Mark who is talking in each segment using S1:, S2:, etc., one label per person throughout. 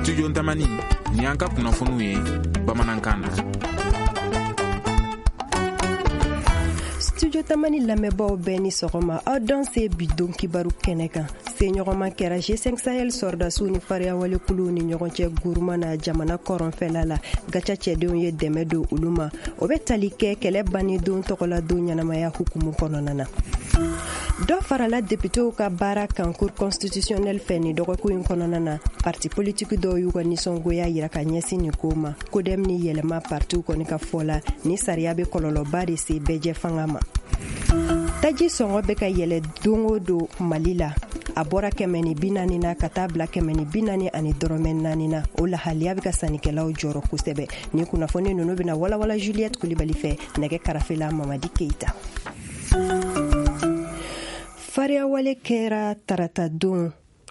S1: Studio Tamani ni an ka kunnafoniw ye bamanankan na.
S2: Studio Tamani lamɛnbaaw bɛɛ ni sɔgɔma aw dan se bi don kibaru kɛnɛ kan seɲɔgɔnma kɛra G5 Sahel sɔrdasiw ni fariya walekuluw ni ɲɔgɔn cɛ guruma na jamana kɔrɔnfɛla la gaca cɛdenw ye dɛmɛ don olu ma o bɛ tali kɛ kɛlɛ banni don tɔgɔla don ɲɛnamaya hukumu kɔnɔna na. Dɔ farala députéw ka baara kan cour constitutionnel fɛ ni dɔgɔkun in kɔnɔna na parti politique dɔw y'u ka nisɔngoya yira ka ɲɛsin nin ko ma kodɛm ni yɛlɛma partiw kɔni ka fɔ la ni sariya bɛ kɔlɔlɔba de se bɛɛjɛ fanga ma. Taji sɔngɔ bɛ ka yɛlɛ don o don Mali la a bɔra 140 na ka taa bila 140 ani dɔrɔmɛ 4 na o lahaliya bɛ ka sannikɛlaw jɔrɔ kosɛbɛ ni kunnafoni ninnu bɛna walawala Juliette Kulibali fɛ nɛgɛ karafela Mamadi Keita. Fariawale kɛra tarata don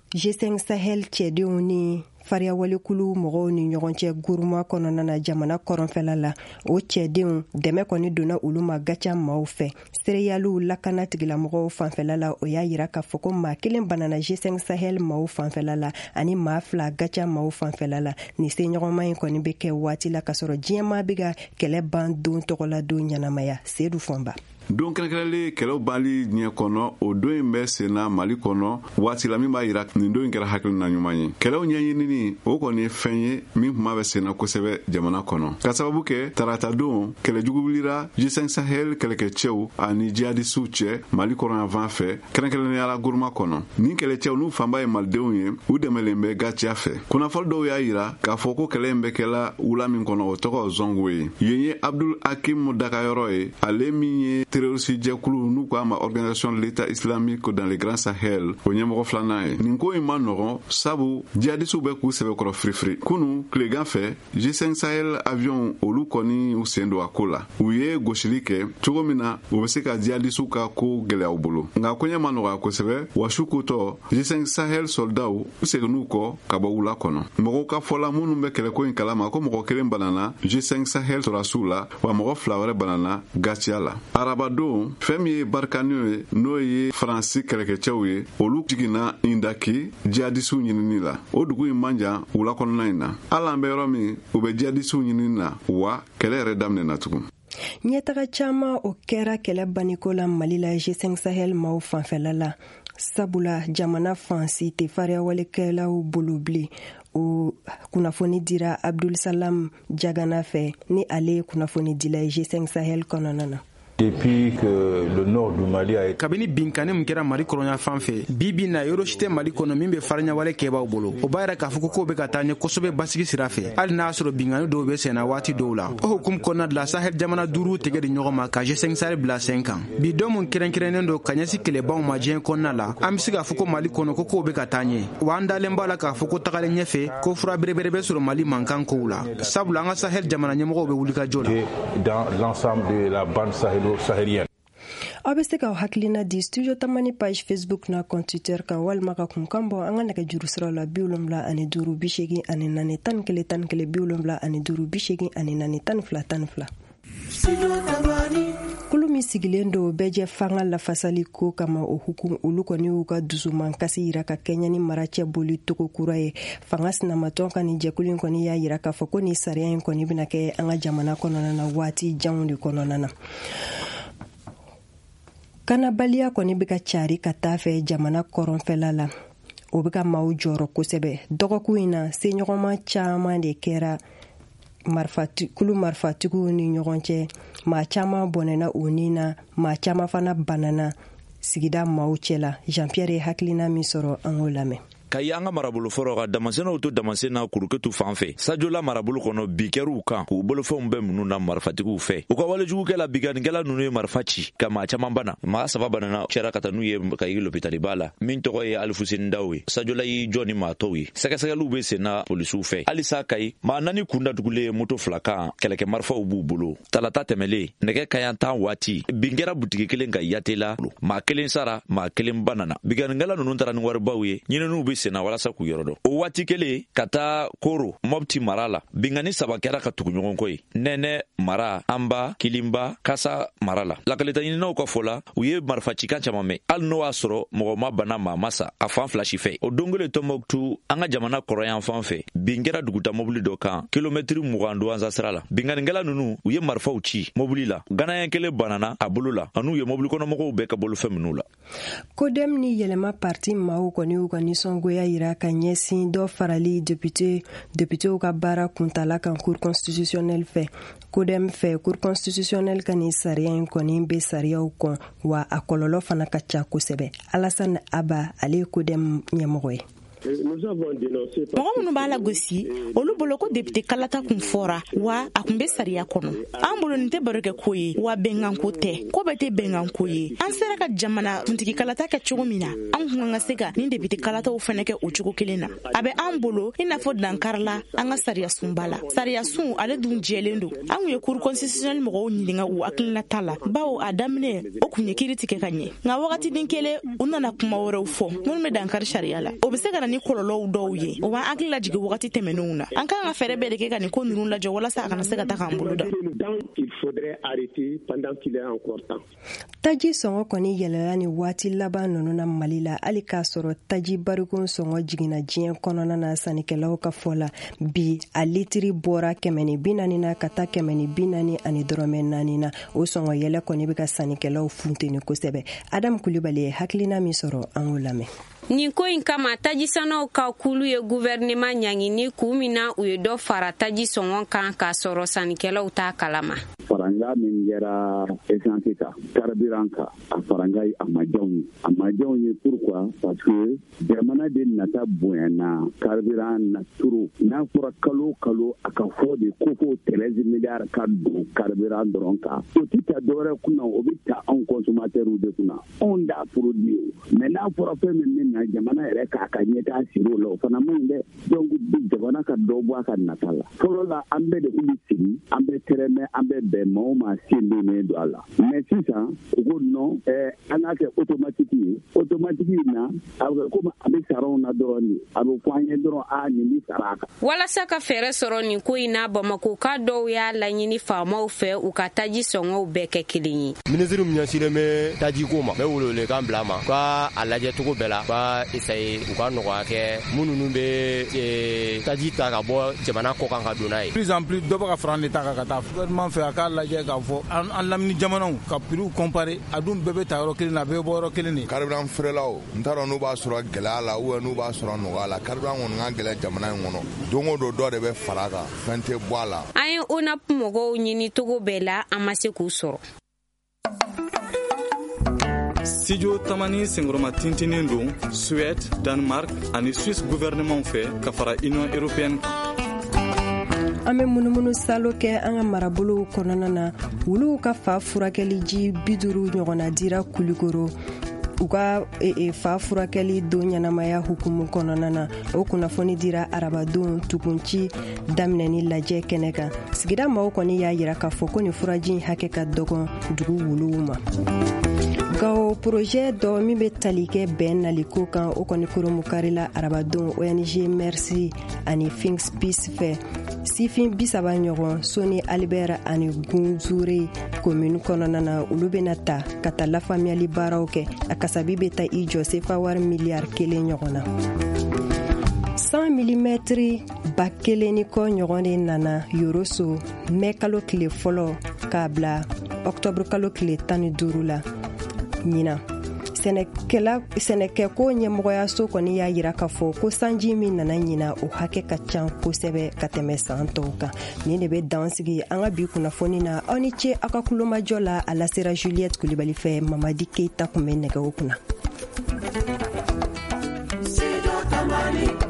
S2: G5 Sahel cɛdenw ni fariawalekulu mɔgɔw ni ɲɔgɔn cɛ guruma kɔnɔna na jamana kɔrɔnfɛla la o cɛdenw dɛmɛ kɔni donna olu ma gaca maaw fɛ sereyaliw lakana tigilamɔgɔw fanfɛla la o y'a yira k'a fɔ ko maa kelen banana G5 Sahel maaw fanfɛla la ani maa fila gaca maaw fanfɛla la ni seɲɔgɔnma in kɔni bɛ kɛ waati la ka sɔrɔ diɲɛma bɛ ka kɛlɛ ban don tɔgɔla don ɲɛnamaya Seydou Fɔnba.
S3: Don kɛrɛnkɛrɛnlen kɛlɛw bali diɲɛ kɔnɔ o don in bɛ senna Mali kɔnɔ waati la min b'a yira nin don in kɛra hakilina ɲuman ye. Kɛlɛw ɲɛɲinini o kɔni ye fɛn ye min kuma bɛ senna kosɛbɛ jamana kɔnɔ. Ka sababu kɛ tarata don kɛlɛjugu wulira G5 Sahel kɛlɛkɛcɛw ani jihadisiw cɛ Mali kɔrɔnyanfan fɛ kɛrɛnkɛrɛnnenya guruma kɔnɔ. Nin kɛlɛcɛw n'u fanba ye malidenw ye u dɛmɛlen bɛ gaciya fɛ. Kunnafoni dɔw y'a yira k'a fɔ ko kɛlɛ in bɛ kɛla wula min kɔnɔ o tɔgɔ Zongo ye. Yen ye Abdul Hakim dakayɔrɔ ye ale min ye terroriste jɛkulu n'u k'a ma organisation de l'État islamique dans le Grand Sahel o ɲɛmɔgɔ filanan ye. Nin ko in ma nɔgɔn sabu jihadisiw bɛ k'u sɛbɛkɔrɔ firifiri. Kunu tilegan fɛ G5 Sahel avion olu kɔni u sen don a ko la. U ye gosili kɛ cogo min na u bɛ se ka jihadisiw ka ko gɛlɛyaw bolo. Nka koɲɛ ma nɔgɔya kosɛbɛ wa su kotɔ G5 Sahel soldaw u seginn'u kɔ ka bɔ wula kɔnɔ. Mɔgɔw ka fɔla minnu bɛ kɛlɛko in kalama ko mɔgɔ kelen banana G5 Sahel sɔrɔdasiw la wa mɔgɔ fila wɛrɛ banana gaciya la. Arabadon fɛn min ye barikaniw ye n'o ye Faransi kɛlɛkɛcɛw ye olu jiginna Indaki jihadisiw ɲinini la o dugu in man jan wula kɔnɔna in na hali an bɛ yɔrɔ min u bɛ jihadisiw ɲinini na wa kɛlɛ yɛrɛ daminɛna tugun.
S2: Ɲɛtaga caman o kɛra kɛlɛ banniko la Mali la G5 Sahel maaw fanfɛla la sabula jamana fansi tɛ fariyawalekɛlaw bolo bilen o kunnafoni dira Abdul Salam Jagana fɛ ni ale ye kunnafoni dila G5 Sahel kɔnɔna na.
S4: Depuis que le nord du Mali a été
S5: kabini binkani mun kɛra Mali kɔrɔnya fan fɛ bibi na yɔrɔ si tɛ Mali kɔnɔ min bɛ fariɲawale kɛbaaw bolo o b'a yira k'a fɔ ko bɛ ka taa ɲɛ kosɛbɛ basigi sira fɛ hali n'a sɔrɔ binkani dɔw bɛ senna waati dɔw la o hukumu kɔnɔna la Sahel jamana duuru tɛgɛ di ɲɔgɔn ma ka G5 Sahel bila sen kan bi dɔn mun kɛrɛnkɛrɛnnen don ka ɲɛsin kɛlɛbaw ma diɲɛ kɔnɔna la an bɛ se k'a fɔ ko Mali kɔnɔ ko bɛ ka taa ɲɛ wa an dalen b'a la k'a fɔ ko tagalen ɲɛfɛ ko fura berebere bɛ sɔrɔ Mali mankan kow la sabula an ka Sahel jamana ɲɛmɔgɔw bɛ wuli ka jɔ la
S4: dans l'ensemble de la bande sahélienne.
S2: Aw bɛ se k'aw hakilina di Studio Tamani page Facebook na compte Twitter kan walima ka kunkan bɔ an ka nɛgɛjuru siraw la 75 84 11 11 75 84 11 12. Kulu min sigilen do bɛɛjɛ fanga lafasali ko kama o hukum olu kɔni y'u ka dusuman kasi yira ka kɛɲɛ ni mara cɛ boli togo kura ye fanga sinamatɔn ka ni jɛkulu in kɔni y'a yira k'a fɔ ko ni sariya in kɔni bɛna kɛ an ka jamana kɔnɔna na waati janw de kɔnɔna na. Kanabaliya kɔni bɛ ka cari ka taa fɛ jamana kɔrɔnfɛla la o bɛ ka maaw jɔrɔ kosɛbɛ dɔgɔkun in na seɲɔgɔnma caman de kɛra kulu marifatigiw ni ɲɔgɔn cɛ maa caman bɔnɛna o ni na maa caman fana banana sigida maaw cɛ la Jean-Pierre ye hakilina min sɔrɔ an k'o lamɛn.
S6: Ka ye an ka marabolo fɔlɔ ka damasɛnɛw to damasɛnɛ kuruketu fan fɛ Sajola marabolo kɔnɔ bi kɛr'u kan k'u bolofɛnw bɛɛ minnu na marifatigiw fɛ u ka walejugukɛla biganikɛla ninnu ye marifa ci ka maa caman bana maa saba banana cɛra ka taa n'u ye ka yigi lopitaliba la min tɔgɔ ye Alifuseni Daw ye Sajola y'i jɔ ni maa tɔw ye sɛgɛsɛgɛliw bɛ senna polisiw fɛ halisa Kayi maa 4 kun datugulen moto 2 kan kɛlɛkɛ marifaw b'u bolo talata tɛmɛlen nɛgɛ kaɲan 10 waati bin kɛra butigi kelen ka yate la maa 1 sara maa 1 banana biganikɛla ninnu taara ni waribaw ye ɲininiw bɛ senna walasa k'u yɔrɔ dɔn. O waati kelen ka taa Koro Mopti mara la bingani 3 kɛra ka tugu ɲɔgɔn kɔ ye. Nɛnɛ mara, Anba, Kilimba, Kasa mara la. Lakalita ɲininaw ka fɔ la u ye marifacikan caman mɛn hali n'o y'a sɔrɔ mɔgɔ ma bana maa ma sa a fan fila si fɛ. O don kelen Tombouctou an ka jamana kɔrɔyan fan fɛ bin kɛra duguta mobili dɔ kan kilomɛtiri 20 douanza sira la. Binganikɛla nunu u ye marifaw ci mobili la. Ganaɲɛ kelen banana a bolo la an'u ye mobili kɔnɔmɔgɔw bɛɛ ka bolofɛn minnu la.
S2: Kodem ni yɛlɛma parti maaw kɔni u ka nisɔngoya yira ka ɲɛsin dɔ farali députéw ka baara kuntala kan cour constitutionnelle fɛ. Kodem fɛ cour constitutionnelle ka ni sariya in kɔni bɛ sariyaw kɔn wa a kɔlɔlɔ fana ka ca kosɛbɛ. Alassane Abba ale ye Kodem ɲɛmɔgɔ ye.
S7: Mɔgɔ minnu b'a la gosi olu bolo ko député kalata kun fɔra wa a kun bɛ sariya kɔnɔ. An bolo nin tɛ barokɛ ko ye wa bɛnkanko tɛ ko bɛɛ tɛ bɛnkanko ye. An sera ka jamana kuntigi kalata kɛ cogo min na an kun kan ka se ka nin député kalataw fana kɛ o cogo kelen na. A bɛ an bolo i n'a fɔ dankarila an ka sariya sunba la. Sariya sun ale dun jɛlen don. An kun ye cour constitutionnelle mɔgɔw ɲininka u hakilinata la bawo a daminɛ o kun ye kiiri tigɛ ka ɲɛ nka wagatinin kelen u nana kuma wɛrɛw fɔ minnu bɛ dankari sariya la. O bɛ se ka na ni kɔlɔlɔw dɔw ye o b'an hakili lajigi wagati tɛmɛnenw na. An kan ka fɛɛrɛ bɛɛ de kɛ ka nin ko ninnu lajɛ walasa a kana se ka taa k'an bolo da.
S2: Taji sɔngɔ kɔni yɛlɛla ni waati laban ninnu na Mali la hali k'a sɔrɔ taji barikon sɔngɔ jiginna diɲɛ kɔnɔna na sannikɛlaw ka fɔ la bi a litiri bɔra 140 na ka taa 140 dɔrɔmɛ 4 na. O sɔngɔ yɛlɛ kɔni bɛ ka sannikɛlaw funteni kosɛbɛ. Adam Kulibali ye hakilina min sɔrɔ an k'o lamɛn.
S8: Nin ko in kama tajisanaw ka kulu ye gouvernement ɲangini k'u mina u ye dɔ fara taji sɔngɔ kan k'a sɔrɔ sannikɛlaw t'a kalama.
S9: Faranga min kɛra essence kan carburant kan a faranga a ma jaw ye pourquoi parce que jamana de nata bonyana carburant na turu n'a fɔra kalo a ka fɔ de ko fo 13 milliards ka don carburant dɔrɔn kan o tɛ ta dɔwɛrɛ kunna o bɛ ta anw consommateurs de kunna anw da produit mais n'a fɔra fɛn min na jamana yɛrɛ k'a ka ɲɛtaa siro la o fana man dɛ donc jamana ka dɔ bɔ a ka nata la fɔlɔ la an bɛɛ de kun bɛ sigi an bɛ tɛrɛmɛ an bɛ bɛn maaw ma sen donnen don a la mais sisan u ko non an k'a kɛ automatique na a bɛ komi a bɛ sara anw na dɔrɔn de a bɛ fɔ an ye dɔrɔn nin bɛ sara a kan.
S8: Walasa ka fɛɛrɛ sɔrɔ nin ko in na Bamako ka dɔw y'a laɲini faamaw fɛ u ka taji sɔngɔw bɛɛ kɛ kelen ye.
S10: Ministre min ɲɛsinnen bɛ taji ko ma n bɛ welewelekan bila a ma ka a lajɛ cogo bɛɛ la ka essayer u ka nɔgɔya kɛ minnu bɛ taji ta ka bɔ jamana kɔ kan ka don n'a ye.
S5: Plus en plus dɔ bɛ ka fara an de ta kan ka taa gouvernement fɛ a k'a lajɛ k'a fɔ an lamini jamanaw ka prix comparer a dun bɛɛ bɛ ta yɔrɔ kelen na a bɛɛ bɛ bɔ yɔrɔ kelen de.
S11: Carburant feerelaw n t'a dɔn n'u b'a sɔrɔ gɛlɛya la ou n'u b'a sɔrɔ nɔgɔya la carburant kɔni ka gɛlɛn jamana in kɔnɔ don o don dɔ de bɛ fara a kan fɛn tɛ bɔ a la.
S8: An ye ONAP mɔgɔw ɲini cogo bɛɛ la an ma se k'u sɔrɔ.
S12: Studio Tamani sengoroma tintinin don Suède, Danemark ani Suisse gouvernement fɛ ka fara Union européenne.
S2: An bɛ munumunu salo kɛ an ka marabolow kɔnɔna na wuluw ka fa furakɛli ji 50 ɲɔgɔnna dira Kulikoro u ka fa furakɛli don ɲɛnamaya hukumu kɔnɔna na. O kunnafoni dira arabadon tukunci daminɛni lajɛ kɛnɛ kan. Sigida maaw kɔni y'a yira k'a fɔ ko nin furaji hakɛ ka dɔgɔn dugu wuluw ma. Gawo projet dɔ min bɛ tali kɛ bɛn naliko kan o kɔni koromukarila arabadon ONG Merci ani Things Peace fɛ sifin 30 ɲɔgɔn Soni Albert ani Gunzure commune kɔnɔna na olu bɛna ta ka taa lafaamuyali baaraw kɛ a kasabi bɛ ta i jɔ sefa wari miliyari 1 ɲɔgɔn na 100 mm ba 1 ni kɔ ɲɔgɔn de nana Yoroso mɛ kalo tile fɔlɔ k'a bila octobre kalo tile 15 la ɲina sɛnɛkɛko ɲɛmɔgɔyaso kɔni y'a yira k'a fɔ ko sanji min nana ɲina o hakɛ ka ca kosɛbɛ ka tɛmɛ san tɔw kan. Nin de bɛ dansigi an ka bi kunnafoni na aw ni ce aw ka kulomajɔ la a lasera Juliette Kulibali fɛ Mamadi Keita kun bɛ nɛgɛw kunna.